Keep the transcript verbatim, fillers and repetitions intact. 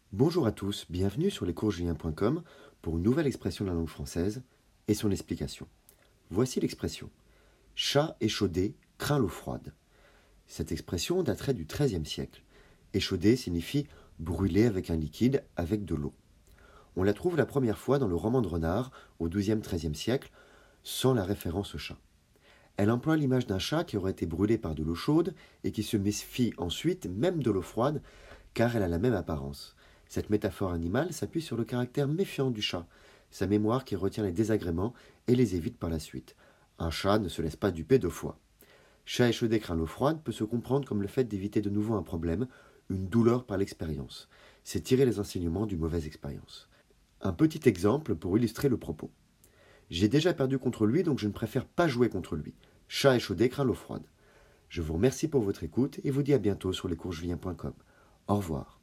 Bonjour à tous, bienvenue sur lescoursjulien point com pour une nouvelle expression de la langue française et son explication. Voici l'expression « chat échaudé craint l'eau froide ». Cette expression daterait du treizième siècle. Échaudé signifie brûler avec un liquide, avec de l'eau. On la trouve la première fois dans le roman de Renard au douzième treizième siècle, sans la référence au chat. Elle emploie l'image d'un chat qui aurait été brûlé par de l'eau chaude et qui se méfie ensuite même de l'eau froide car elle a la même apparence. Cette métaphore animale s'appuie sur le caractère méfiant du chat, sa mémoire qui retient les désagréments et les évite par la suite. Un chat ne se laisse pas duper deux fois. Chat échaudé craint l'eau froide peut se comprendre comme le fait d'éviter de nouveau un problème, une douleur par l'expérience. C'est tirer les enseignements d'une mauvaise expérience. Un petit exemple pour illustrer le propos. J'ai déjà perdu contre lui, donc je ne préfère pas jouer contre lui. Chat échaudé craint l'eau froide. Je vous remercie pour votre écoute et vous dis à bientôt sur lescoursjulien point com. Au revoir.